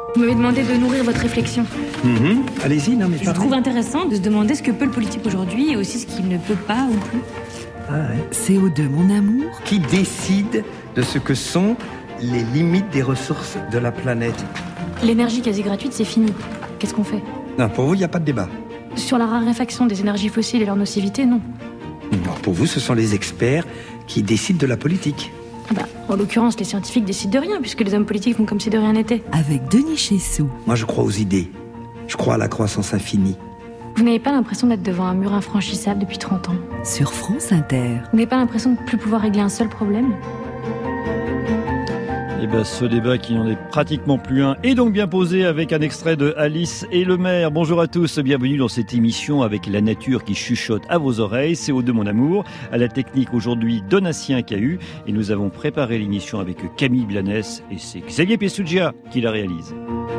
Vous m'avez demandé de nourrir votre réflexion. Allez-y, non mais Je trouve intéressant de se demander ce que peut le politique aujourd'hui et aussi ce qu'il ne peut pas ou plus. CO2, mon amour. Qui décide de ce que sont les limites des ressources de la planète? L'énergie quasi gratuite, c'est fini. Qu'est-ce qu'on fait? Non, pour vous, il n'y a pas de débat. Sur la raréfaction des énergies fossiles et leur nocivité, non. Non, pour vous, ce sont les experts qui décident de la politique. En l'occurrence, les scientifiques décident de rien, puisque les hommes politiques font comme si de rien n'était. Avec Denis Chessou. Moi, je crois aux idées. Je crois à la croissance infinie. Vous n'avez pas l'impression d'être devant un mur infranchissable depuis 30 ans? Sur France Inter. Vous n'avez pas l'impression de ne plus pouvoir régler un seul problème? Eh bien, ce débat qui n'en est pratiquement plus un est donc bien posé avec un extrait de Alice et le maire. Bonjour à tous, bienvenue dans cette émission avec la nature qui chuchote à vos oreilles. CO2 mon amour. À la technique aujourd'hui, Donatien Cahu. Et nous avons préparé l'émission avec Camille Blanes et c'est Xavier Pessugia qui la réalise.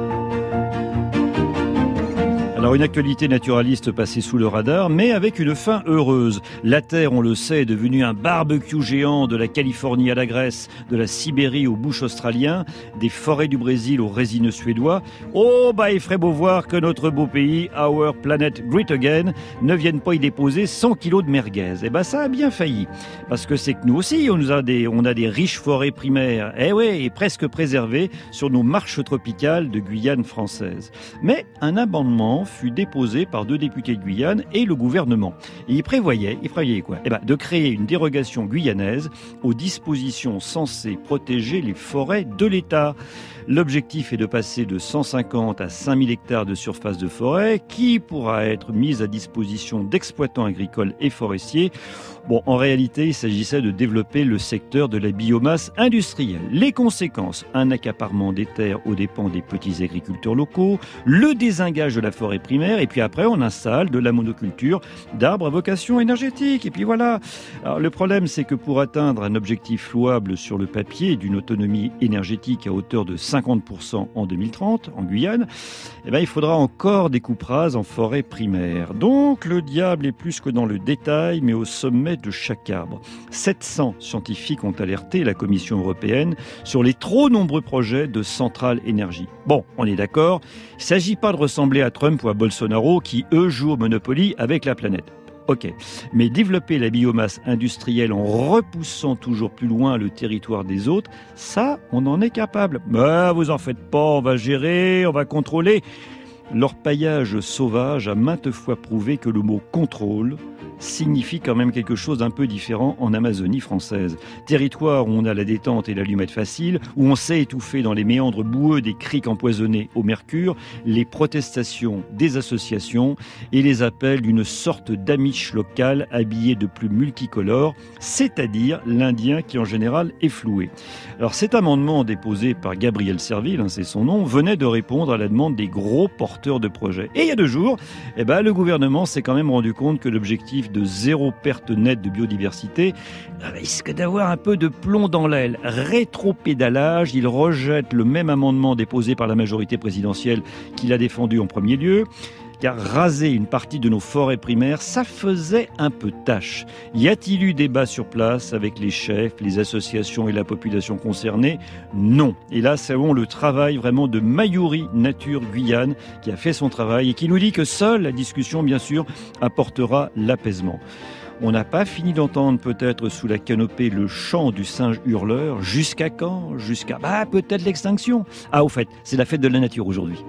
Alors une actualité naturaliste passée sous le radar, mais avec une fin heureuse. La Terre, on le sait, est devenue un barbecue géant de la Californie à la Grèce, de la Sibérie au bush australien, des forêts du Brésil aux résineux suédois. Oh, il ferait beau voir que notre beau pays, Our Planet Great Again, ne vienne pas y déposer 100 kilos de merguez. Ça a bien failli. Parce que c'est que nous aussi, on a des riches forêts primaires, et presque préservées sur nos marches tropicales de Guyane française. Mais un amendement fut déposé par 2 députés de Guyane et le gouvernement. Et il prévoyait quoi? De créer une dérogation guyanaise aux dispositions censées protéger les forêts de l'État. L'objectif est de passer de 150 à 5000 hectares de surface de forêt qui pourra être mise à disposition d'exploitants agricoles et forestiers. En réalité, il s'agissait de développer le secteur de la biomasse industrielle. Les conséquences, un accaparement des terres aux dépens des petits agriculteurs locaux, le désengage de la forêt primaire, et puis après, on installe de la monoculture d'arbres à vocation énergétique. Et puis voilà. Alors, le problème, c'est que pour atteindre un objectif louable sur le papier d'une autonomie énergétique à hauteur de 50% en 2030, en Guyane, il faudra encore des coupes rases en forêt primaire. Donc, le diable est plus que dans le détail, mais au sommet de chaque arbre. 700 scientifiques ont alerté la Commission européenne sur les trop nombreux projets de centrales énergie. On est d'accord, il ne s'agit pas de ressembler à Trump ou à Bolsonaro qui, eux, jouent au Monopoly avec la planète. Ok, mais développer la biomasse industrielle en repoussant toujours plus loin le territoire des autres, ça, on en est capable. Vous en faites pas, on va gérer, on va contrôler. L'orpaillage sauvage a maintes fois prouvé que le mot « contrôle » signifie quand même quelque chose d'un peu différent en Amazonie française. Territoire où on a la détente et l'allumette facile, où on sait étouffer dans les méandres boueux des criques empoisonnées au mercure les protestations des associations et les appels d'une sorte d'amiche locale habillé de plumes multicolores, c'est-à-dire l'Indien qui en général est floué. Alors cet amendement déposé par Gabriel Serville, c'est son nom, venait de répondre à la demande des gros porteurs de projets. Et il y a 2 jours, le gouvernement s'est quand même rendu compte que l'objectif de 0 perte nette de biodiversité risque d'avoir un peu de plomb dans l'aile. Rétropédalage, il rejette le même amendement déposé par la majorité présidentielle qu'il a défendu en premier lieu. Car raser une partie de nos forêts primaires, ça faisait un peu tâche. Y a-t-il eu débat sur place avec les chefs, les associations et la population concernée? Non. Et là, c'est le travail vraiment de Mayuri Nature Guyane qui a fait son travail et qui nous dit que seule la discussion, bien sûr, apportera l'apaisement. On n'a pas fini d'entendre peut-être sous la canopée le chant du singe hurleur. Jusqu'à quand? Jusqu'à peut-être l'extinction. Au fait, c'est la fête de la nature aujourd'hui.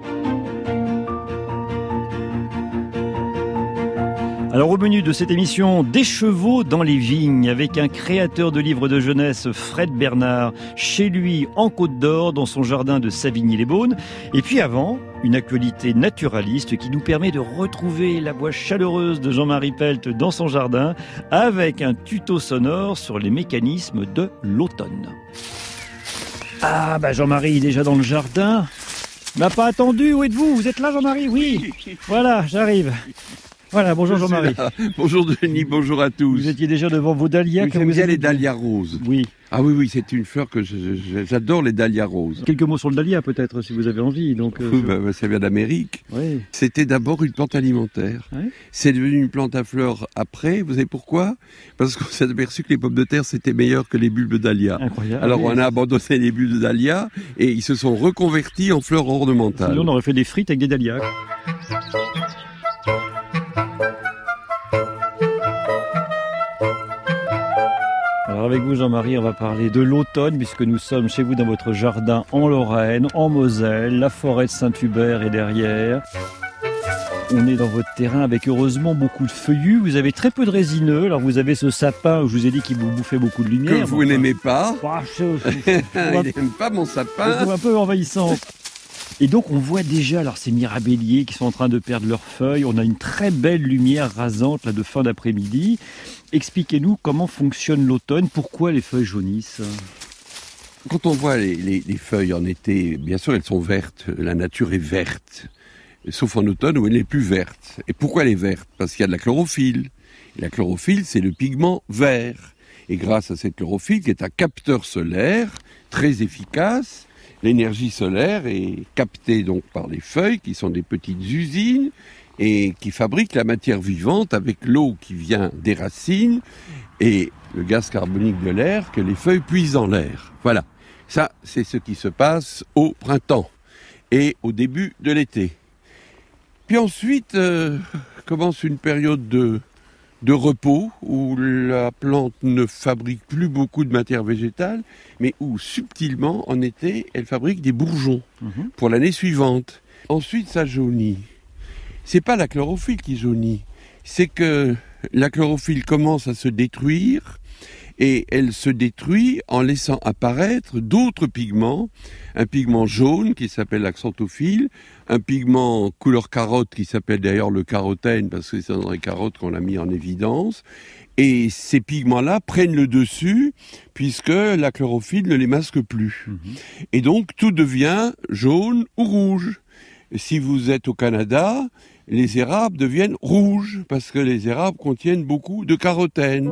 Alors au menu de cette émission, des chevaux dans les vignes avec un créateur de livres de jeunesse, Fred Bernard, chez lui en Côte d'Or, dans son jardin de Savigny-les-Beaunes. Et puis avant, une actualité naturaliste qui nous permet de retrouver la voix chaleureuse de Jean-Marie Pelt dans son jardin avec un tuto sonore sur les mécanismes de l'automne. Jean-Marie est déjà dans le jardin. M'a pas attendu, où êtes-vous? Vous êtes là, Jean-Marie? Oui. Voilà, j'arrive. Voilà, bonjour Jean-Marie. Bonjour Denis, bonjour à tous. Vous étiez déjà devant vos dahlias. J'aime bien les dahlias roses. Oui. Ah oui, c'est une fleur que j'adore, les dahlias roses. Quelques mots sur le dahlia peut-être, si vous avez envie. Donc, ça vient d'Amérique. Oui. C'était d'abord une plante alimentaire. Oui. C'est devenu une plante à fleurs après. Vous savez pourquoi? Parce qu'on s'est aperçu que les pommes de terre, c'était meilleur que les bulbes de dahlia. Incroyable. Alors on a abandonné les bulbes de dahlia et ils se sont reconvertis en fleurs ornementales. Sinon, on aurait fait des frites avec des dahlias. Alors avec vous Jean-Marie, on va parler de l'automne puisque nous sommes chez vous dans votre jardin en Lorraine, en Moselle, la forêt de Saint-Hubert est derrière. On est dans votre terrain avec heureusement beaucoup de feuillus, vous avez très peu de résineux, alors vous avez ce sapin où je vous ai dit qu'il vous bouffait beaucoup de lumière. Que vous n'aimez pas. Il n'aime pas mon sapin. C'est un peu envahissant. Et donc on voit déjà alors ces mirabelliers qui sont en train de perdre leurs feuilles. On a une très belle lumière rasante là, de fin d'après-midi. Expliquez-nous comment fonctionne l'automne, pourquoi les feuilles jaunissent. Quand on voit les feuilles en été, bien sûr elles sont vertes, la nature est verte, sauf en automne où elle n'est plus verte. Et pourquoi elle est verte? Parce qu'il y a de la chlorophylle. Et la chlorophylle, c'est le pigment vert. Et grâce à cette chlorophylle, qui est un capteur solaire très efficace, l'énergie solaire est captée donc par les feuilles, qui sont des petites usines, et qui fabriquent la matière vivante avec l'eau qui vient des racines et le gaz carbonique de l'air que les feuilles puisent dans l'air. Voilà, ça c'est ce qui se passe au printemps et au début de l'été. Puis ensuite commence une période de repos où la plante ne fabrique plus beaucoup de matière végétale, mais où subtilement en été elle fabrique des bourgeons pour l'année suivante. Ensuite ça jaunit. C'est pas la chlorophylle qui jaunit, c'est que la chlorophylle commence à se détruire et elle se détruit en laissant apparaître d'autres pigments, un pigment jaune qui s'appelle l'axanthophyle, un pigment couleur carotte qui s'appelle d'ailleurs le carotène parce que c'est dans les carottes qu'on l'a mis en évidence, et ces pigments-là prennent le dessus puisque la chlorophylle ne les masque plus. Et donc tout devient jaune ou rouge. Si vous êtes au Canada, les érables deviennent rouges parce que les érables contiennent beaucoup de carotène.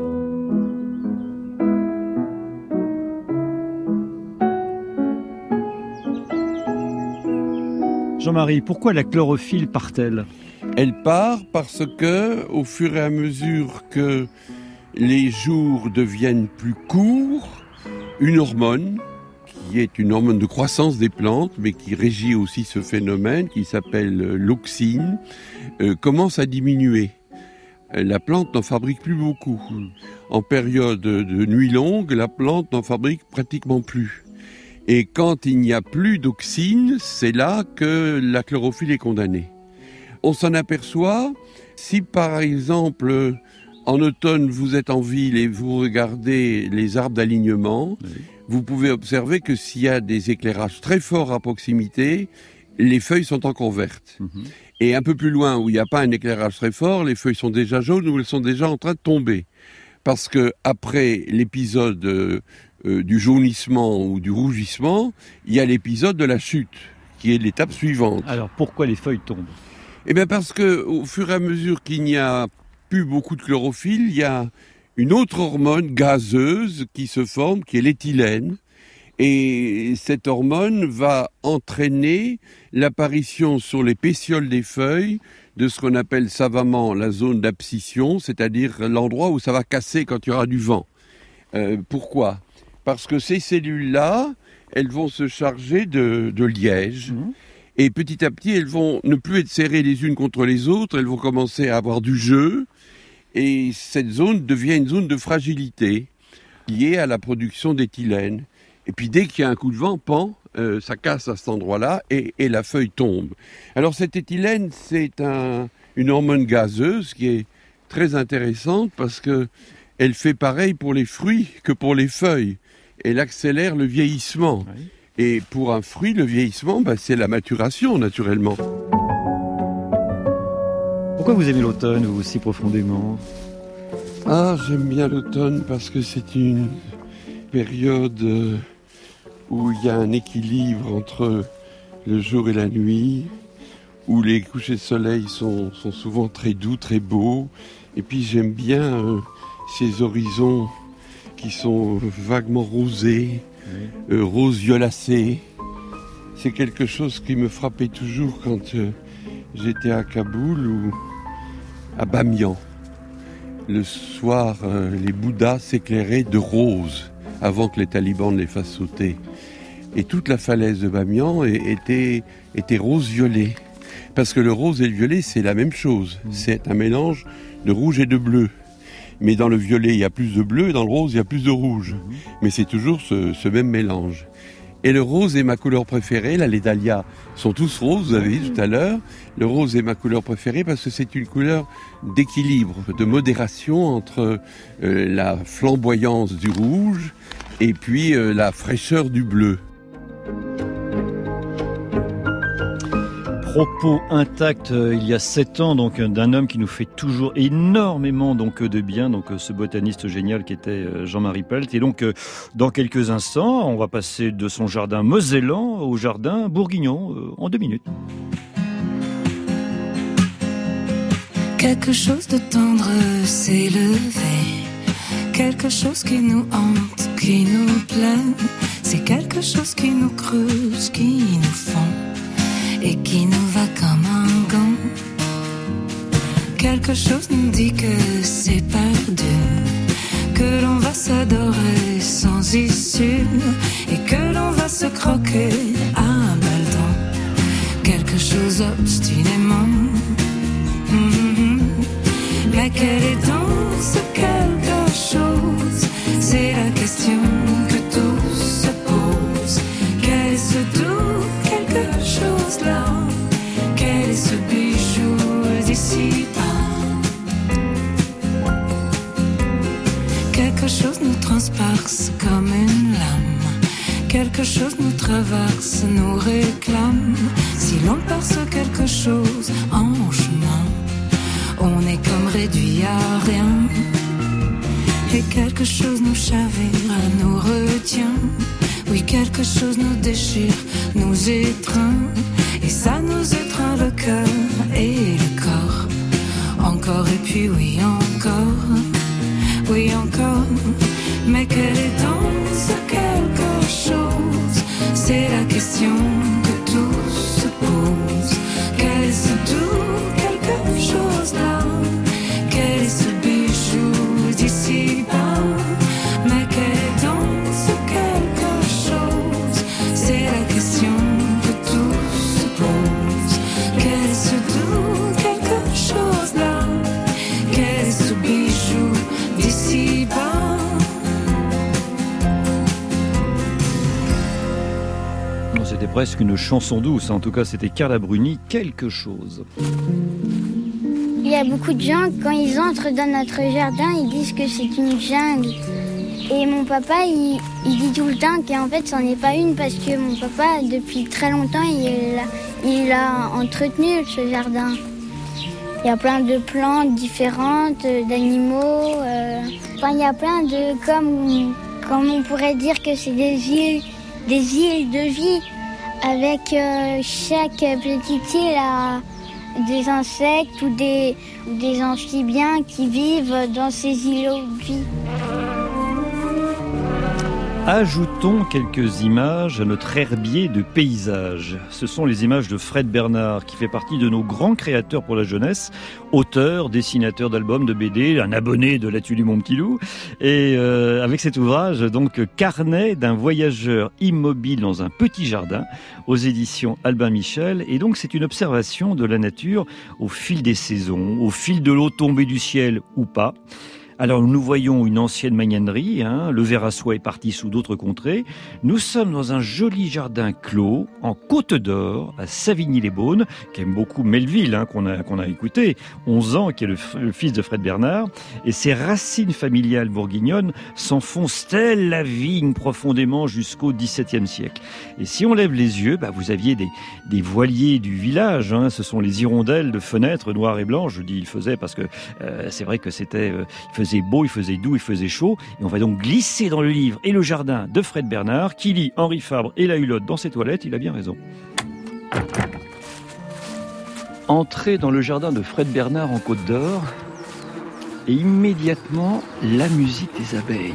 Jean-Marie, pourquoi la chlorophylle part-elle? Elle part parce que, au fur et à mesure que les jours deviennent plus courts, une hormone, qui est une hormone de croissance des plantes, mais qui régit aussi ce phénomène, qui s'appelle l'auxine, commence à diminuer. La plante n'en fabrique plus beaucoup. En période de nuit longue, la plante n'en fabrique pratiquement plus. Et quand il n'y a plus d'auxine, c'est là que la chlorophylle est condamnée. On s'en aperçoit si par exemple en automne vous êtes en ville et vous regardez les arbres d'alignement, vous pouvez observer que s'il y a des éclairages très forts à proximité, les feuilles sont encore vertes. Et un peu plus loin où il n'y a pas un éclairage très fort, les feuilles sont déjà jaunes ou elles sont déjà en train de tomber. Parce que après l'épisode du jaunissement ou du rougissement, il y a l'épisode de la chute, qui est l'étape suivante. Alors pourquoi les feuilles tombent? Eh bien parce que au fur et à mesure qu'il n'y a plus beaucoup de chlorophylle, il y a une autre hormone gazeuse qui se forme, qui est l'éthylène. Et cette hormone va entraîner l'apparition sur les pétioles des feuilles de ce qu'on appelle savamment la zone d'abscission, c'est-à-dire l'endroit où ça va casser quand il y aura du vent. Pourquoi? Parce que ces cellules-là, elles vont se charger de liège. Et petit à petit, elles vont ne plus être serrées les unes contre les autres, elles vont commencer à avoir du jeu. Et cette zone devient une zone de fragilité liée à la production d'éthylène. Et puis dès qu'il y a un coup de vent, ça casse à cet endroit-là et la feuille tombe. Alors cette éthylène, c'est une hormone gazeuse qui est très intéressante parce que elle fait pareil pour les fruits que pour les feuilles. Elle accélère le vieillissement. Oui. Et pour un fruit, le vieillissement, c'est la maturation, naturellement. Pourquoi vous aimez l'automne, vous, aussi profondément? Ah, j'aime bien l'automne parce que c'est une période où il y a un équilibre entre le jour et la nuit, où les couchers de soleil sont souvent très doux, très beaux. Et puis j'aime bien ces horizons qui sont vaguement rosés, rose violacé. C'est quelque chose qui me frappait toujours quand j'étais à Kaboul ou à Bamiyan. Le soir, les Bouddhas s'éclairaient de rose avant que les talibans ne les fassent sauter. Et toute la falaise de Bamiyan était rose-violet. Parce que le rose et le violet, c'est la même chose. C'est un mélange de rouge et de bleu. Mais dans le violet, il y a plus de bleu, et dans le rose, il y a plus de rouge. Mais c'est toujours ce même mélange. Et le rose est ma couleur préférée. Là, les dahlias sont tous roses, vous avez vu tout à l'heure. Le rose est ma couleur préférée parce que c'est une couleur d'équilibre, de modération entre la flamboyance du rouge et puis la fraîcheur du bleu. Propos intacts il y a 7 ans donc d'un homme qui nous fait toujours énormément donc de bien, donc ce botaniste génial qui était Jean-Marie Pelt. Et donc dans quelques instants, on va passer de son jardin mosellan au jardin bourguignon en 2 minutes. Quelque chose de tendre s'est levé, quelque chose qui nous hante, qui nous plaît. C'est quelque chose qui nous creuse, qui nous fond et qui nous va comme un gant. Quelque chose nous dit que c'est perdu, que l'on va s'adorer sans issue et que l'on va se croquer à balles dents. Quelque chose obstinément. Mais quel est donc ce quelque chose? C'est la question que tous se posent. Quel est ce doux quelque chose là? Quel est ce bijou d'ici-bas? Quelque chose nous transperce comme une lame. Quelque chose nous traverse, nous réclame. Si l'on perce quelque chose en chemin, on est comme réduit à rien. Et quelque chose nous chavire, nous retient. Oui, quelque chose nous déchire, nous étreint. Et ça nous étreint le cœur et le corps. Encore et puis oui encore. Oui encore. Mais quel est donc ce quelque chose? C'est la question que tous se posent. Quel est ce doux quelque chose là? Quel est ce bijou d'ici-bas? Mais quel est donc ce quelque chose? C'est la question que tous se posent. Quel est ce doux quelque chose là? Quel est ce bijou d'ici-bas? C'était presque une chanson douce, en tout cas c'était Carla Bruni, quelque chose. Il y a beaucoup de gens, quand ils entrent dans notre jardin, ils disent que c'est une jungle. Et mon papa, il dit tout le temps qu'en fait, c'en est pas une parce que mon papa, depuis très longtemps, il a entretenu ce jardin. Il y a plein de plantes différentes, d'animaux. Enfin, il y a plein de... Comme on pourrait dire que c'est des îles de vie. Avec chaque petite île a des insectes ou des amphibiens qui vivent dans ces îlots de vie. Ajoutons quelques images à notre herbier de paysages. Ce sont les images de Fred Bernard, qui fait partie de nos grands créateurs pour la jeunesse, auteur, dessinateur d'albums, de BD, un abonné de l'Atu du Mon Petit Loup. Et avec cet ouvrage, donc, Carnet d'un voyageur immobile dans un petit jardin, aux éditions Albin Michel. Et donc, c'est une observation de la nature au fil des saisons, au fil de l'eau tombée du ciel ou pas. Alors nous voyons une ancienne magnanerie, le ver à soie est parti sous d'autres contrées. Nous sommes dans un joli jardin clos, en Côte d'Or, à Savigny-les-Beaunes, qu'aime beaucoup Melville, qu'on a écouté, 11 ans, qui est le fils de Fred Bernard. Et ses racines familiales bourguignonnes s'enfoncent telles la vigne profondément jusqu'au XVIIe siècle. Et si on lève les yeux, vous aviez des voiliers du village, ce sont les hirondelles de fenêtres noires et blanches. Je dis il faisait parce que c'est vrai que c'était... il faisait beau, il faisait doux, il faisait chaud. Et on va donc glisser dans le livre et le jardin de Fred Bernard, qui lit Henri Fabre et la Hulotte dans ses toilettes. Il a bien raison. Entrez dans le jardin de Fred Bernard en Côte d'Or et immédiatement la musique des abeilles.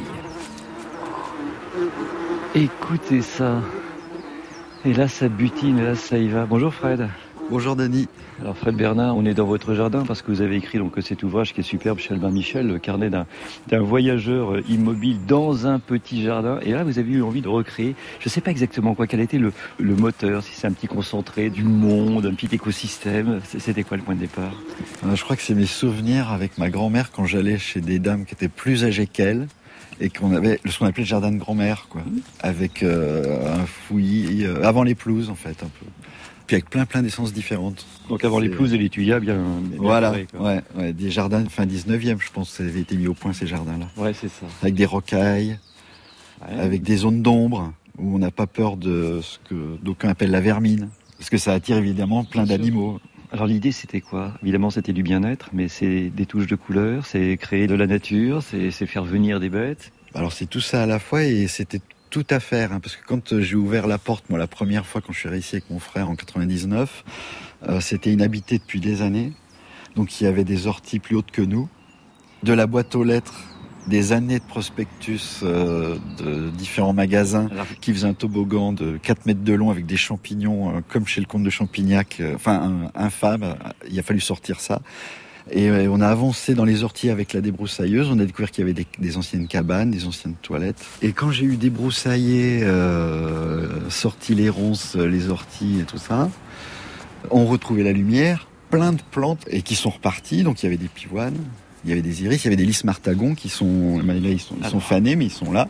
Écoutez ça. Et là ça butine, et là ça y va. Bonjour Fred. Bonjour Denis. Alors Fred Bernard, on est dans votre jardin parce que vous avez écrit donc cet ouvrage qui est superbe chez Albin Michel, le carnet d'un voyageur immobile dans un petit jardin. Et là, vous avez eu envie de recréer, je ne sais pas exactement quoi, quel était le moteur, si c'est un petit concentré du monde, un petit écosystème. C'était quoi le point de départ ? Je crois que c'est mes souvenirs avec ma grand-mère quand j'allais chez des dames qui étaient plus âgées qu'elle et qu'on avait ce qu'on appelait le jardin de grand-mère, quoi, avec un fouillis avant les pelouses en fait un peu. Puis avec plein d'essences différentes. Donc avant les pelouses et les tuyas bien voilà, carrés, quoi. Ouais, des jardins fin 19e, je pense, ça avait été mis au point ces jardins-là. Ouais, c'est ça. Avec des rocailles, avec des zones d'ombre, où on n'a pas peur de ce que d'aucuns appellent la vermine. Parce que ça attire évidemment plein d'animaux. Alors l'idée c'était quoi ? Évidemment c'était du bien-être, mais c'est des touches de couleurs, c'est créer de la nature, c'est faire venir des bêtes. Alors c'est tout ça à la fois et c'était tout à faire, parce que quand j'ai ouvert la porte, moi la première fois quand je suis resté avec mon frère en 99, c'était inhabité depuis des années. Donc il y avait des orties plus hautes que nous, de la boîte aux lettres, des années de prospectus de différents magasins qui faisaient un toboggan de 4 mètres de long avec des champignons comme chez le comte de Champignac, infâme, il a fallu sortir ça. Et on a avancé dans les orties avec la débroussailleuse. On a découvert qu'il y avait des anciennes cabanes, des anciennes toilettes. Et quand j'ai eu débroussaillé, sorti les ronces, les orties et tout ça, on retrouvait la lumière, plein de plantes et qui sont reparties. Donc il y avait des pivoines, il y avait des iris, il y avait des lys martagons qui sont, là, ils sont fanés, mais ils sont là.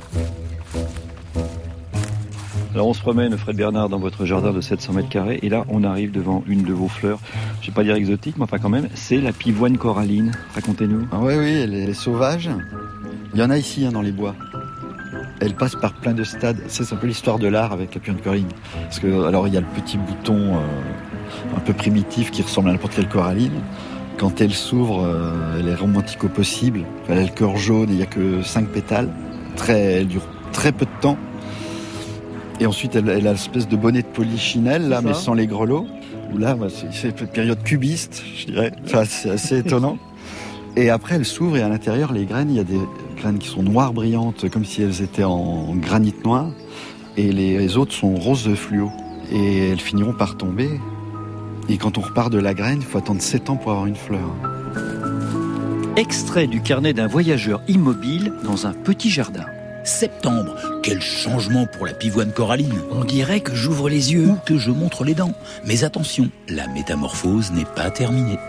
Alors on se promène, Fred Bernard, dans votre jardin de 700 mètres carrés, et là on arrive devant une de vos fleurs, je ne vais pas dire exotique, mais enfin quand même, c'est la pivoine coralline. Racontez-nous. Ah oui, elle est sauvage. Il y en a ici dans les bois. Elle passe par plein de stades. C'est un peu l'histoire de l'art avec la pivoine coralline. Parce que alors il y a le petit bouton un peu primitif qui ressemble à n'importe quelle coralline. Quand elle s'ouvre, elle est romantique au possible. Elle a le cœur jaune et il n'y a que 5 pétales. Elle dure très peu de temps. Et ensuite, elle a l'espèce de bonnet de polichinelle, là, mais sans les grelots. Où là, c'est une période cubiste, je dirais. Enfin, c'est assez étonnant. Et après, elle s'ouvre et à l'intérieur, les graines, il y a des graines qui sont noires brillantes, comme si elles étaient en granit noir. Et les autres sont roses fluo. Et elles finiront par tomber. Et quand on repart de la graine, il faut attendre 7 ans pour avoir une fleur. Extrait du carnet d'un voyageur immobile dans un petit jardin. Septembre, quel changement pour la pivoine coralline. On dirait que j'ouvre les yeux. Ou que je montre les dents. Mais attention, la métamorphose n'est pas terminée.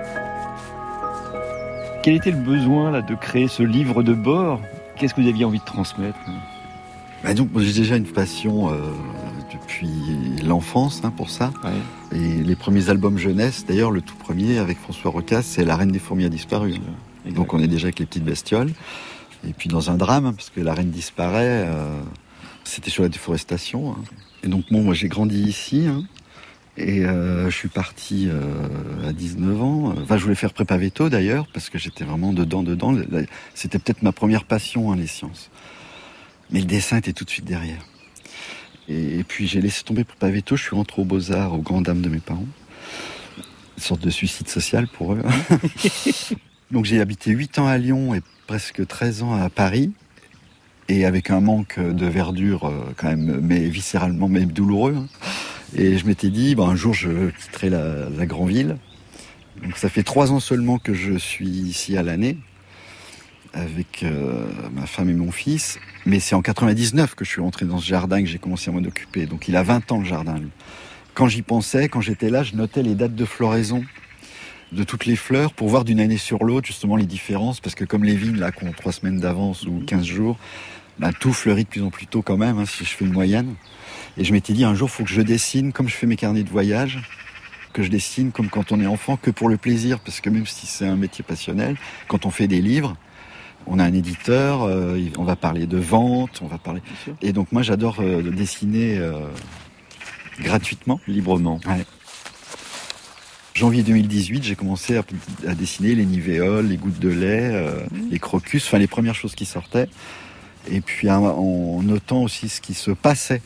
Quel était le besoin là, de créer ce livre de bord ? Qu'est-ce que vous aviez envie de transmettre ? Donc, j'ai déjà une passion depuis l'enfance pour ça. Ouais. Et les premiers albums jeunesse, d'ailleurs le tout premier avec François Rocasse, c'est La Reine des fourmis a disparu. Donc on est déjà avec les petites bestioles. Et puis dans un drame, parce que la reine disparaît, c'était sur la déforestation. Et donc moi j'ai grandi ici, et je suis parti à 19 ans. Enfin, je voulais faire prépa veto d'ailleurs, parce que j'étais vraiment dedans. C'était peut-être ma première passion, les sciences. Mais le dessin était tout de suite derrière. Et puis j'ai laissé tomber prépa veto, je suis rentré aux Beaux-Arts, aux grandes dames de mes parents. Une sorte de suicide social pour eux. Donc j'ai habité 8 ans à Lyon et presque 13 ans à Paris, et avec un manque de verdure quand même, mais viscéralement, mais douloureux. Et je m'étais dit, un jour je quitterai la grande ville. Donc ça fait 3 ans seulement que je suis ici à l'année, avec ma femme et mon fils. Mais c'est en 99 que je suis rentré dans ce jardin, que j'ai commencé à m'en occuper. Donc il a 20 ans le jardin, lui. Quand j'y pensais, quand j'étais là, je notais les dates de floraison de toutes les fleurs pour voir d'une année sur l'autre justement les différences, parce que comme les vignes là qui ont 3 semaines d'avance ou 15 jours, tout fleurit de plus en plus tôt quand même, si je fais une moyenne. Et je m'étais dit un jour il faut que je dessine comme je fais mes carnets de voyage, que je dessine comme quand on est enfant, que pour le plaisir, parce que même si c'est un métier passionnel, quand on fait des livres, on a un éditeur, on va parler de vente, on va parler. Et donc moi j'adore dessiner gratuitement, librement. Ouais. Janvier 2018, j'ai commencé à dessiner les nivéoles, les gouttes de lait, les crocus, enfin les premières choses qui sortaient. Et puis en notant aussi ce qui se passait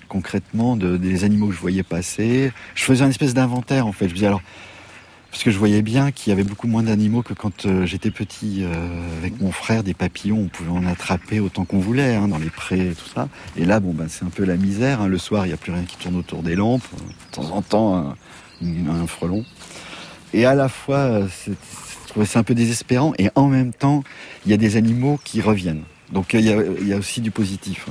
concrètement des animaux que je voyais passer. Je faisais un espèce d'inventaire en fait. Je disais alors, parce que je voyais bien qu'il y avait beaucoup moins d'animaux que quand j'étais petit. Avec mon frère, des papillons, on pouvait en attraper autant qu'on voulait, dans les prés et tout ça. Et là, c'est un peu la misère. Le soir, il n'y a plus rien qui tourne autour des lampes. De temps en temps, un frelon. Et à la fois, je trouvais ça un peu désespérant. Et en même temps, il y a des animaux qui reviennent. Donc il y a aussi du positif.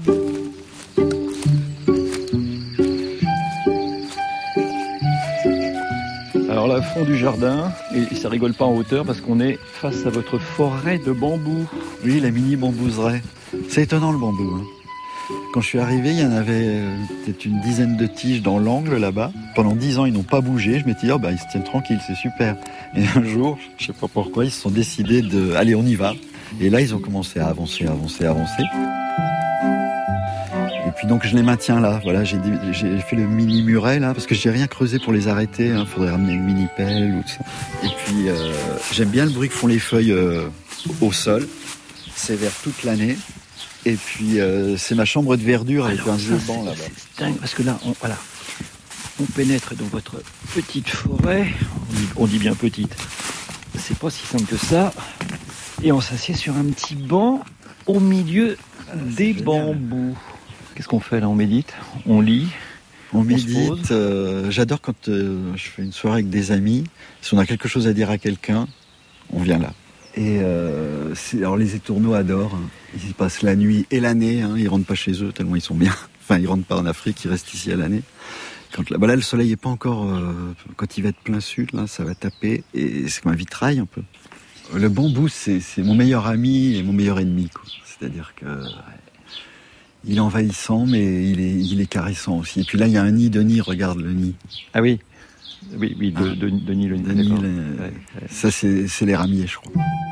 Alors là, fond du jardin, et ça rigole pas en hauteur parce qu'on est face à votre forêt de bambou. Oui, la mini bambouseraie. C'est étonnant le bambou. Quand je suis arrivé, il y en avait peut-être une dizaine de tiges dans l'angle là-bas. Pendant 10 ans, ils n'ont pas bougé. Je m'étais dit, ils se tiennent tranquilles, c'est super. Et un jour, je sais pas pourquoi, ils se sont décidés allez, on y va. Et là, ils ont commencé à avancer. Et puis donc, je les maintiens là. Voilà, j'ai fait le mini muret là, parce que j'ai rien creusé pour les arrêter. Faudrait ramener une mini pelle ou tout ça. Et puis, j'aime bien le bruit que font les feuilles au sol. C'est vert toute l'année. Et puis, c'est ma chambre de verdure avec un vieux banc là-bas. C'est dingue, parce que là, on pénètre dans votre petite forêt. On dit bien petite. C'est pas si simple que ça. Et on s'assied sur un petit banc au milieu des bambous. Qu'est-ce qu'on fait là? On médite? On lit? On médite. J'adore quand je fais une soirée avec des amis. Si on a quelque chose à dire à quelqu'un, on vient là. Et alors les étourneaux adorent. Ils y passent la nuit et l'année. Ils rentrent pas chez eux tellement ils sont bien. Enfin, ils rentrent pas en Afrique, ils restent ici à l'année. Là, le soleil est pas encore. Quand il va être plein sud, là, ça va taper. Et c'est comme un vitrail un peu. Le bambou, c'est mon meilleur ami et mon meilleur ennemi, quoi. C'est-à-dire que il est envahissant, mais il est caressant aussi. Et puis là, il y a un nid de nid. Regarde le nid. Ah oui. Oui, de nid, le nid. Ouais. Ça, c'est les ramiers, je crois.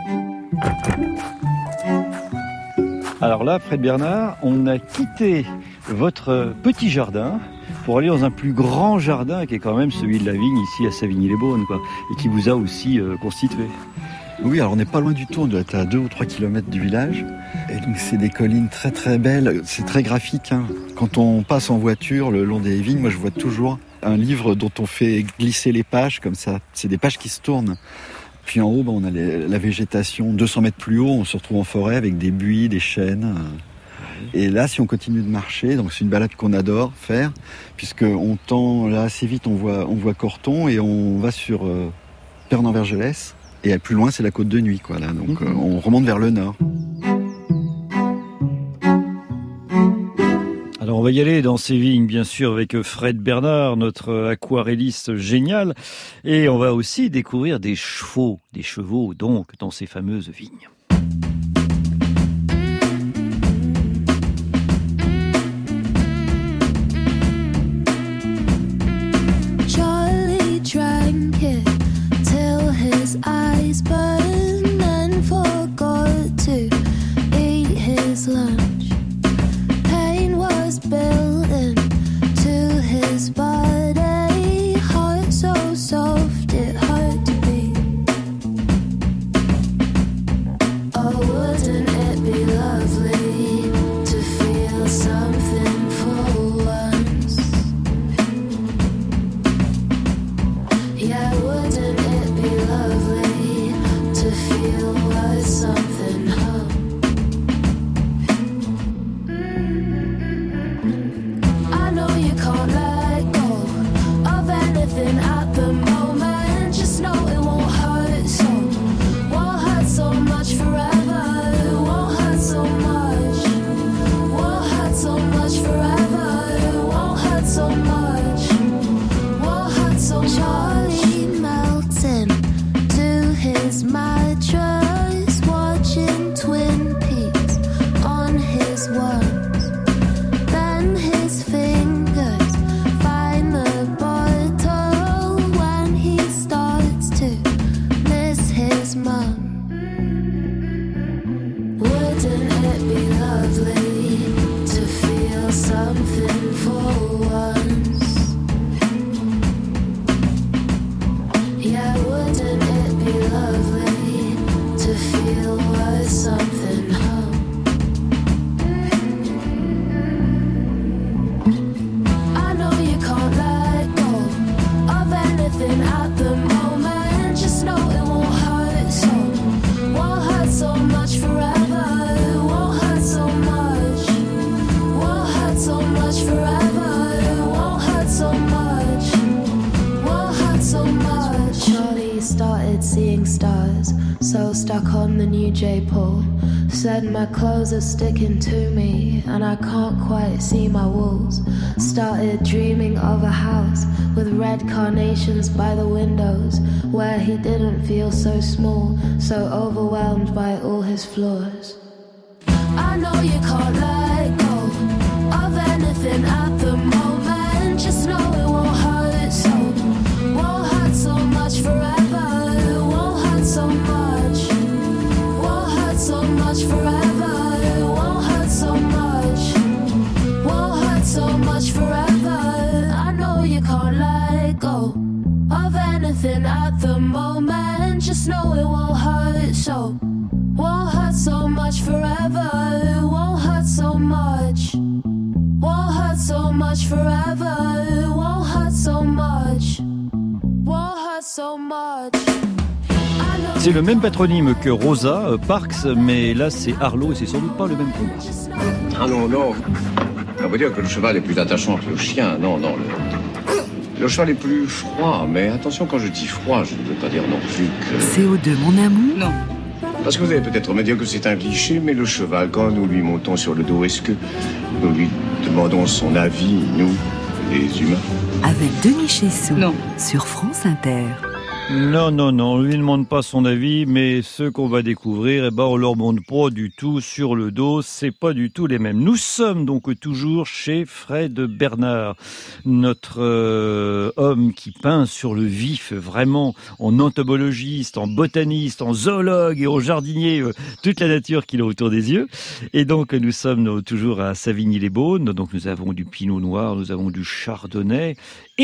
Alors là, Fred Bernard, on a quitté votre petit jardin pour aller dans un plus grand jardin qui est quand même celui de la vigne ici à Savigny-les-Beaunes, quoi, et qui vous a aussi constitué. Oui, alors on n'est pas loin du tout, on doit être à 2 ou 3 kilomètres du village. Et donc c'est des collines très très belles, c'est très graphique. Quand on passe en voiture le long des vignes, moi je vois toujours un livre dont on fait glisser les pages comme ça. C'est des pages qui se tournent. Puis en haut, on a la végétation. 200 mètres plus haut, on se retrouve en forêt avec des buis, des chênes. Et là, si on continue de marcher, donc c'est une balade qu'on adore faire, puisqu'on tend là assez vite, on voit Corton et on va sur Pernan-Vergelès. Et plus loin, c'est la côte de Nuit, quoi. Là, donc on remonte vers le nord. Alors on va y aller dans ces vignes, bien sûr, avec Fred Bernard, notre aquarelliste génial. Et on va aussi découvrir des chevaux donc, dans ces fameuses vignes. Charlie drank it till his eyes burned and forgot to eat his lunch. Pain was built into his body, heart so soft it hurt to beat. started seeing stars, so stuck on the new J-pole. Said my clothes are sticking to me, and I can't quite see my walls. Started dreaming of a house with red carnations by the windows, where he didn't feel so small, so overwhelmed by all his flaws. I know you can't let go of anything at the moment. Just know it won't hurt so, won't hurt so much forever. It won't hurt so much, won't hurt so much forever. It won't hurt so much, won't hurt so much forever. I know you can't let go of anything at the moment. Just know it won't hurt so, won't hurt so much forever. It won't hurt so much, won't hurt so much forever. It won't hurt so much, won't hurt so much. C'est le même patronyme que Rosa Parks, mais là c'est Arlo et c'est sans doute pas le même combat. Ah non, non. On va dire que le cheval est plus attachant que le chien. Non, non. Le cheval est plus froid, mais attention, quand je dis froid, je ne veux pas dire non plus que... CO2, mon amour. Non. Parce que vous allez peut-être me dire que c'est un cliché, mais le cheval, quand nous lui montons sur le dos, est-ce que nous lui demandons son avis, nous, les humains? Avec Denis Chessou. Non. Sur France Inter. Non, non, non, on lui demande pas son avis, mais ceux qu'on va découvrir, on leur montre pas du tout sur le dos, c'est pas du tout les mêmes. Nous sommes donc toujours chez Fred Bernard, notre homme qui peint sur le vif, vraiment, en entomologiste, en botaniste, en zoologue et en jardinier, toute la nature qu'il a autour des yeux. Et donc, nous sommes toujours à Savigny-les-Beaunes, donc nous avons du pinot noir, nous avons du chardonnay,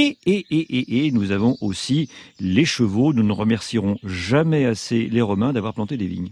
et nous avons aussi les chevaux. Nous ne remercierons jamais assez les Romains d'avoir planté des vignes.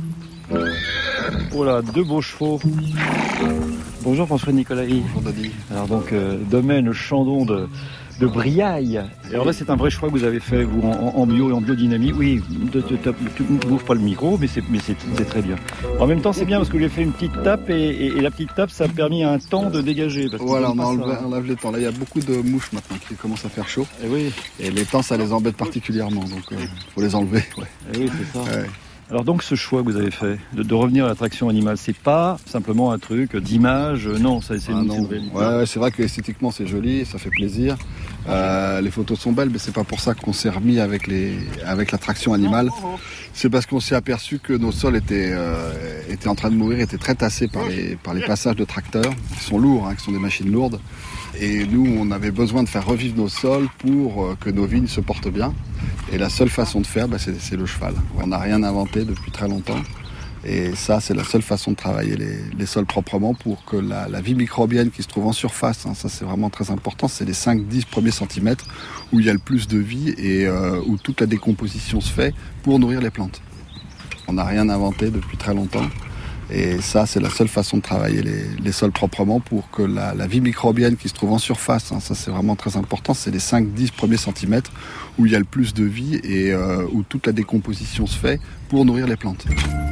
Voilà, deux beaux chevaux. Bonjour François Nicolaï. Bonjour Denis. Alors donc, domaine Chandon de Briaille. Et alors là, c'est un vrai choix que vous avez fait, vous, en bio et en biodynamie. Oui, tu n'ouvres pas le micro, mais c'est très bien. En même temps, c'est bien parce que j'ai fait une petite tape et la petite tape, ça a permis à un temps de dégager. Parce voilà, on enlève les temps. Là, il y a beaucoup de mouches maintenant qui commencent à faire chaud. Et oui. Et les temps, ça les embête particulièrement, donc faut les enlever. Ouais. Et oui, c'est ça. Ouais. Alors donc ce choix que vous avez fait de revenir à l'attraction animale, c'est pas simplement un truc d'image, non, c'est une réalité. Ouais, c'est vrai que esthétiquement c'est joli, ça fait plaisir. Les photos sont belles, mais c'est pas pour ça qu'on s'est remis avec l'attraction animale. C'est parce qu'on s'est aperçu que nos sols étaient en train de mourir, étaient très tassés par les passages de tracteurs, qui sont lourds, qui sont des machines lourdes. Et nous, on avait besoin de faire revivre nos sols pour que nos vignes se portent bien. Et la seule façon de faire, c'est le cheval. On n'a rien inventé depuis très longtemps. Et ça, c'est la seule façon de travailler les sols proprement pour que la vie microbienne qui se trouve en surface, ça c'est vraiment très important, c'est les 5-10 premiers centimètres où il y a le plus de vie et où toute la décomposition se fait pour nourrir les plantes. On n'a rien inventé depuis très longtemps. Et ça, c'est la seule façon de travailler les sols proprement pour que la vie microbienne qui se trouve en surface, ça c'est vraiment très important, c'est les 5-10 premiers centimètres où il y a le plus de vie et où toute la décomposition se fait pour nourrir les plantes.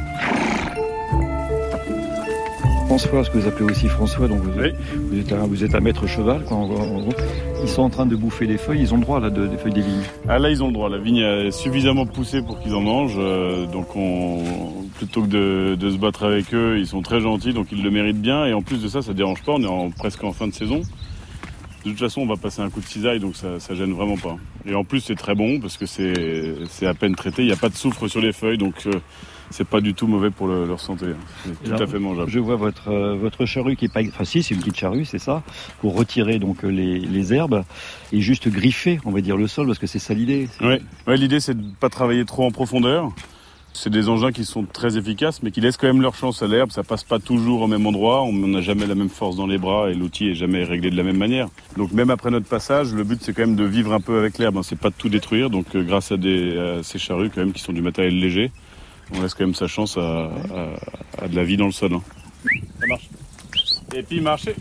François, ce que vous appelez aussi François, donc vous êtes un maître cheval, quoi, en gros. Ils sont en train de bouffer des feuilles, ils ont le droit là, des feuilles des vignes. Ah là ils ont le droit, la vigne est suffisamment poussée pour qu'ils en mangent, donc plutôt que de se battre avec eux, ils sont très gentils, donc ils le méritent bien, et en plus de ça, ça dérange pas, on est presque en fin de saison. De toute façon, on va passer un coup de cisaille, donc ça gêne vraiment pas. Et en plus, c'est très bon, parce que c'est à peine traité, il n'y a pas de soufre sur les feuilles, donc c'est pas du tout mauvais pour leur santé. C'est tout à fait mangeable. Je vois votre charrue qui est pas... Enfin si, c'est une petite charrue, c'est ça, pour retirer donc les herbes et juste griffer, on va dire, le sol, parce que c'est ça l'idée. Ouais, l'idée, c'est de pas travailler trop en profondeur. C'est des engins qui sont très efficaces, mais qui laissent quand même leur chance à l'herbe. Ça passe pas toujours au même endroit. On n'a jamais la même force dans les bras et l'outil est jamais réglé de la même manière. Donc même après notre passage, le but c'est quand même de vivre un peu avec l'herbe. C'est pas de tout détruire. Donc grâce à ces charrues quand même qui sont du matériel léger, on laisse quand même sa chance à de la vie dans le sol. Ça marche. Et puis marchez.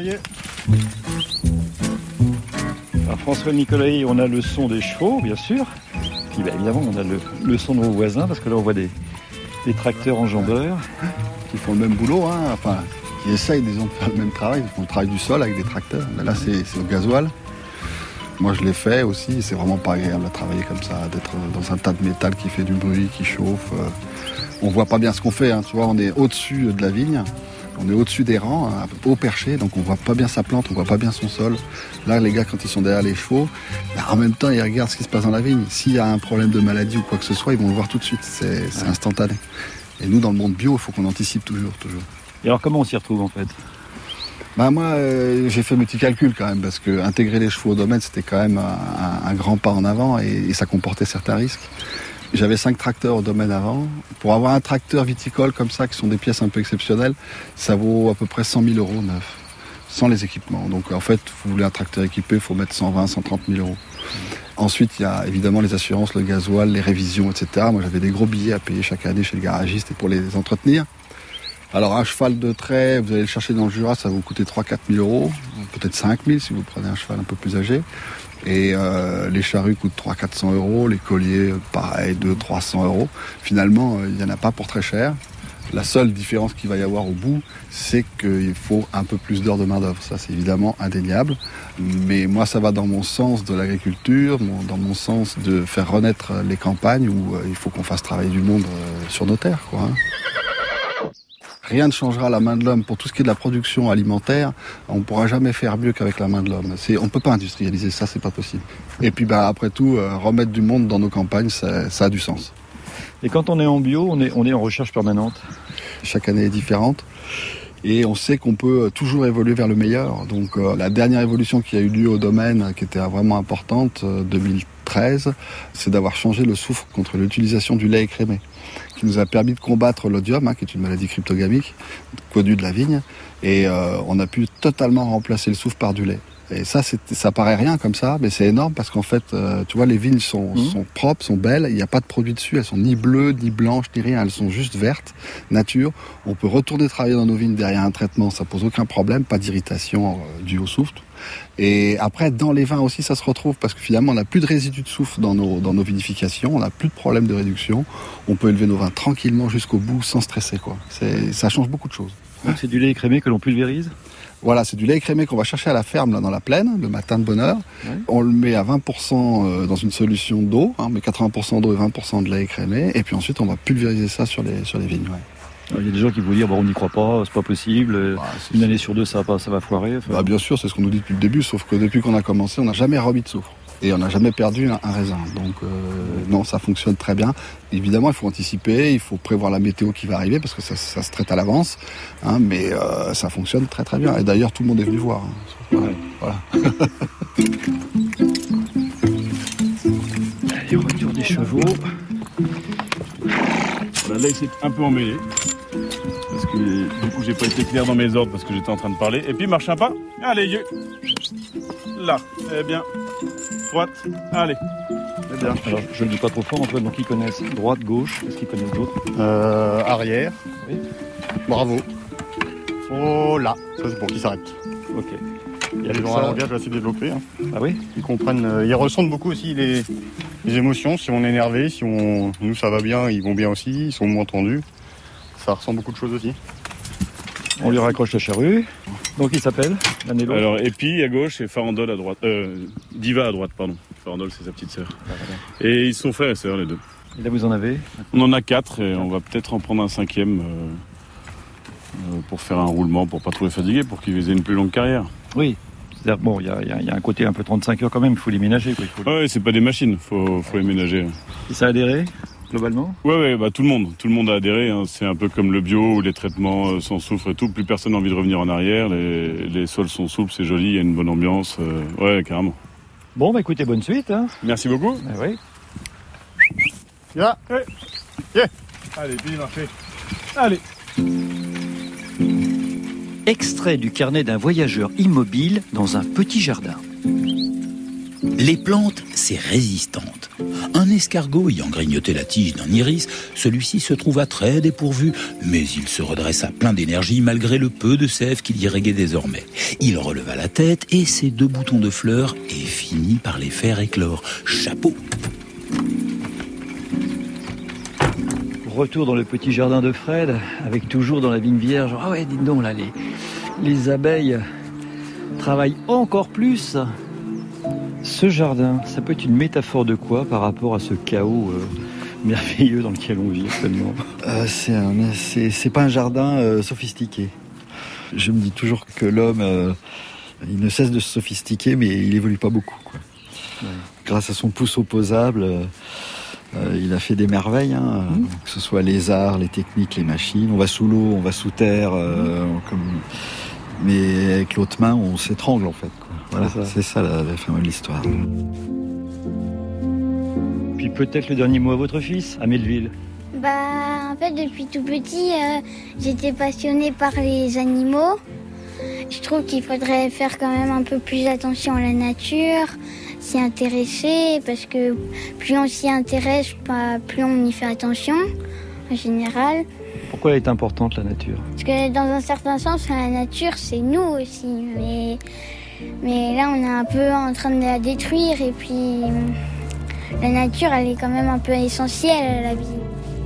Alors, François Nicolaï, on a le son des chevaux, bien sûr. Puis évidemment, on a le son de vos voisins, parce que là, on voit des tracteurs enjambeurs. Qui font le même boulot, qui essayent, disons, de faire le même travail. Ils font le travail du sol avec des tracteurs. Mais là, c'est au gasoil. Moi je l'ai fait aussi, c'est vraiment pas agréable à travailler comme ça, d'être dans un tas de métal qui fait du bruit, qui chauffe. On voit pas bien ce qu'on fait, hein, tu vois, on est au-dessus de la vigne, on est au-dessus des rangs, hein, haut perché, donc on voit pas bien sa plante, on voit pas bien son sol. Là les gars quand ils sont derrière les chevaux, en même temps ils regardent ce qui se passe dans la vigne. S'il y a un problème de maladie ou quoi que ce soit, ils vont le voir tout de suite, c'est instantané. Et nous dans le monde bio, il faut qu'on anticipe toujours. Et alors comment on s'y retrouve en fait ? Moi, j'ai fait mes petits calculs quand même, parce que intégrer les chevaux au domaine, c'était quand même un grand pas en avant et ça comportait certains risques. J'avais 5 tracteurs au domaine avant. Pour avoir un tracteur viticole comme ça, qui sont des pièces un peu exceptionnelles, ça vaut à peu près 100 000 € neuf, sans les équipements. Donc en fait, vous voulez un tracteur équipé, il faut mettre 120 130 000 €. Ensuite, il y a évidemment les assurances, le gasoil, les révisions, etc. Moi, j'avais des gros billets à payer chaque année chez le garagiste et pour les entretenir. Alors un cheval de trait, vous allez le chercher dans le Jura, ça va vous coûter 3-4 000 €, peut-être 5 000 si vous prenez un cheval un peu plus âgé. Et les charrues coûtent 300-400 €, les colliers pareil, 200-300 €. Finalement, il n'y en a pas pour très cher. La seule différence qu'il va y avoir au bout, c'est qu'il faut un peu plus d'heures de main d'œuvre. Ça, c'est évidemment indéniable. Mais moi, ça va dans mon sens de l'agriculture, dans mon sens de faire renaître les campagnes où il faut qu'on fasse travailler du monde sur nos terres, quoi. Rien ne changera la main de l'homme pour tout ce qui est de la production alimentaire. On ne pourra jamais faire mieux qu'avec la main de l'homme. On ne peut pas industrialiser ça, c'est pas possible. Et puis après tout, remettre du monde dans nos campagnes, ça a du sens. Et quand on est en bio, on est en recherche permanente. Chaque année est différente. Et on sait qu'on peut toujours évoluer vers le meilleur. Donc la dernière évolution qui a eu lieu au domaine, qui était vraiment importante, 2013, c'est d'avoir changé le soufre contre l'utilisation du lait écrémé, qui nous a permis de combattre l'odium, qui est une maladie cryptogamique, connue de la vigne. Et on a pu totalement remplacer le soufre par du lait. Et ça paraît rien comme ça, mais c'est énorme parce qu'en fait, tu vois, les vignes sont propres, sont belles, il n'y a pas de produits dessus, elles sont ni bleues, ni blanches, ni rien, elles sont juste vertes, nature. On peut retourner travailler dans nos vignes derrière un traitement, ça pose aucun problème, pas d'irritation due au soufre. Et après, dans les vins aussi, ça se retrouve parce que finalement, on n'a plus de résidus de soufre dans nos vinifications, on n'a plus de problème de réduction, on peut élever nos vins tranquillement jusqu'au bout sans stresser, quoi. Ça change beaucoup de choses. Donc c'est du lait écrémé que l'on pulvérise ? Voilà, c'est du lait écrémé qu'on va chercher à la ferme, là, dans la plaine, le matin de bonne heure. Ouais. On le met à 20% dans une solution d'eau, mais 80% d'eau et 20% de lait écrémé. Et puis ensuite, on va pulvériser ça sur les vignes. Ouais. Il y a des gens qui vont dire, on n'y croit pas, c'est pas possible, une année sur deux, ça va foirer. Enfin... Bien sûr, c'est ce qu'on nous dit depuis le début, sauf que depuis qu'on a commencé, on n'a jamais remis de soufre. Et on n'a jamais perdu un raisin. Donc non, ça fonctionne très bien. Évidemment, il faut anticiper, il faut prévoir la météo qui va arriver, parce que ça se traite à l'avance. Mais ça fonctionne très très bien. Et d'ailleurs, tout le monde est venu voir. Voilà. Allez, retour des chevaux. Voilà, là, il s'est un peu emmêlé. Parce que du coup, j'ai pas été clair dans mes ordres parce que j'étais en train de parler. Et puis, marche un pas. Allez, yeux. Là, c'est bien. Droite, allez. C'est bien. Alors, je ne le dis pas trop fort, Antoine, donc ils connaissent droite, gauche, est-ce qu'ils connaissent d'autres ? Arrière. Oui. Bravo. Oh là, ça c'est pour qu'ils s'arrêtent. Ok. Il y a des gens à langage assez développé. Ah oui ? Ils comprennent, ils ressentent beaucoup aussi les émotions. Si on est énervé, nous ça va bien, ils vont bien aussi, ils sont moins tendus. Ça ressent beaucoup de choses aussi. On lui raccroche la charrue. Donc il s'appelle l'un et l'autre. Alors Épi à gauche et Farandole à droite. Diva à droite, pardon. Farandole c'est sa petite sœur. Et ils sont frères et sœurs les deux. Et là vous en avez ? On en a 4 et on va peut-être en prendre un 5e pour faire un roulement, pour pas trop les fatiguer, pour qu'ils aient une plus longue carrière. Oui. C'est-à-dire bon, il y a un côté un peu 35 heures quand même, il faut les ménager. Ouais, c'est pas des machines, faut les ménager. Et ça a adhéré globalement ? Ouais, tout le monde a adhéré. C'est un peu comme le bio ou les traitements sans soufre et tout. Plus personne n'a envie de revenir en arrière. Les sols sont souples, c'est joli, il y a une bonne ambiance. Ouais, carrément. Bon, écoutez, bonne suite. Merci beaucoup. Oui. Là. Yeah. Allez, puis marchez. Allez. Extrait du carnet d'un voyageur immobile dans un petit jardin. Les plantes, c'est résistante. Un escargot ayant grignoté la tige d'un iris, celui-ci se trouva très dépourvu, mais il se redressa plein d'énergie malgré le peu de sève qu'il y régait désormais. Il releva la tête et ses 2 boutons de fleurs et finit par les faire éclore. Chapeau! Retour dans le petit jardin de Fred, avec toujours dans la vigne vierge. Ah ouais, dites donc là, les abeilles travaillent encore plus Ce jardin, ça peut être une métaphore de quoi par rapport à ce chaos merveilleux dans lequel on vit actuellement? C'est pas un jardin sophistiqué. Je me dis toujours que l'homme, il ne cesse de se sophistiquer, mais il évolue pas beaucoup, quoi. Ouais. Grâce à son pouce opposable, il a fait des merveilles, que ce soit les arts, les techniques, les machines. On va sous l'eau, on va sous terre, mais avec l'autre main, on s'étrangle en fait, quoi. Voilà, c'est ça la fin de l'histoire. Puis peut-être le dernier mot à votre fils, à Melville. En fait, depuis tout petit, j'étais passionnée par les animaux. Je trouve qu'il faudrait faire quand même un peu plus attention à la nature, s'y intéresser, parce que plus on s'y intéresse, plus on y fait attention, en général. Pourquoi elle est importante, la nature? Parce que dans un certain sens, la nature, c'est nous aussi. Mais là, on est un peu en train de la détruire, et puis la nature, elle est quand même un peu essentielle à la vie.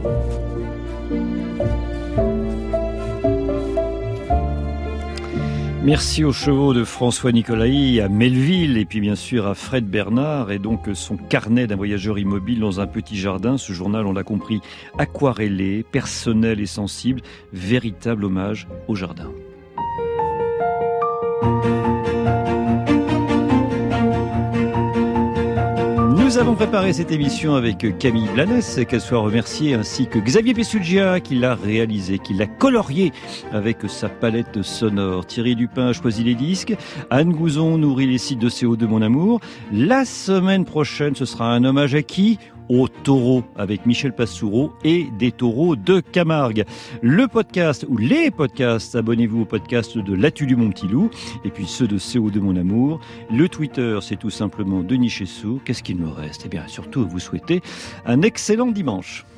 Merci aux chevaux de François Nicolaï, à Melville et puis bien sûr à Fred Bernard et donc son carnet d'un voyageur immobile dans un petit jardin. Ce journal, on l'a compris, aquarellé, personnel et sensible, véritable hommage au jardin. Nous avons préparé cette émission avec Camille Blanes, qu'elle soit remerciée, ainsi que Xavier Pessulgia qui l'a réalisé, qui l'a colorié avec sa palette sonore. Thierry Dupin a choisi les disques, Anne Gouzon nourrit les sites de CO2 Mon Amour. La semaine prochaine, ce sera un hommage à qui ? Aux taureaux avec Michel Pastoureau et des taureaux de Camargue. Le podcast ou les podcasts, abonnez-vous au podcast de L'Atu du Mon Petit Loup et puis ceux de CO2 Mon Amour. Le Twitter, c'est tout simplement Denis Chessou. Qu'est-ce qu'il me reste ? Eh bien, surtout, vous souhaitez un excellent dimanche.